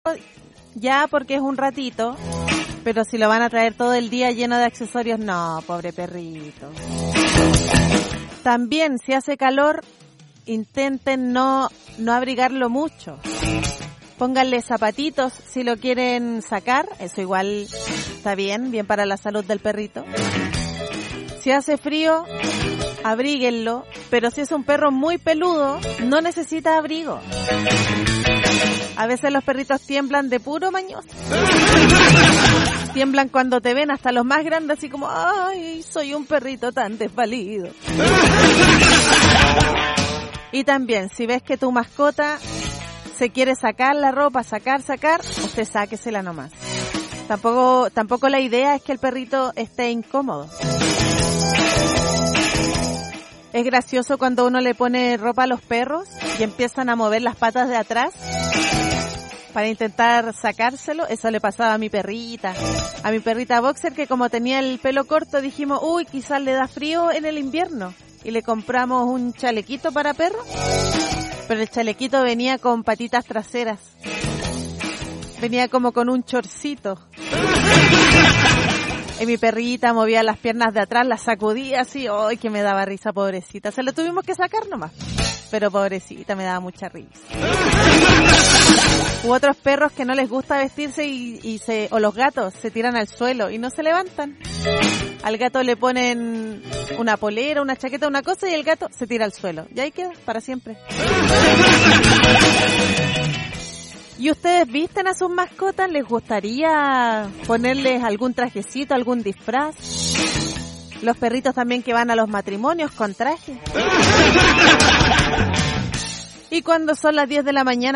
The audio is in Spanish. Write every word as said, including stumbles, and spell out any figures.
ya porque es un ratito, pero si lo van a traer todo el día lleno de accesorios, no, pobre perrito. También, si hace calor, intenten no, no abrigarlo mucho. Pónganle zapatitos si lo quieren sacar, eso igual está bien, bien para la salud del perrito. Si hace frío, abríguenlo, pero si es un perro muy peludo, no necesita abrigo. A veces los perritos tiemblan de puro mañoso. Tiemblan cuando te ven, hasta los más grandes, así como, ay, soy un perrito tan desvalido. Y también, si ves que tu mascota se quiere sacar la ropa, sacar, sacar, usted sáquesela nomás. Tampoco, tampoco la idea es que el perrito esté incómodo. Es gracioso cuando uno le pone ropa a los perros y empiezan a mover las patas de atrás para intentar sacárselo. Eso le pasaba a mi perrita, a mi perrita boxer, que como tenía el pelo corto dijimos, uy, quizás le da frío en el invierno, y le compramos un chalequito para perro, pero el chalequito venía con patitas traseras, venía como con un chorcito. Y mi perrita movía las piernas de atrás, las sacudía así, ¡ay, que me daba risa, pobrecita! Se lo tuvimos que sacar nomás, pero pobrecita, me daba mucha risa. U otros perros que no les gusta vestirse y, y se, o los gatos se tiran al suelo y no se levantan. Al gato le ponen una polera, una chaqueta, una cosa, y el gato se tira al suelo. Y ahí queda, para siempre. ¿Y ustedes visten a sus mascotas? ¿Les gustaría ponerles algún trajecito, algún disfraz? Los perritos también que van a los matrimonios con traje. Y cuando son las diez de la mañana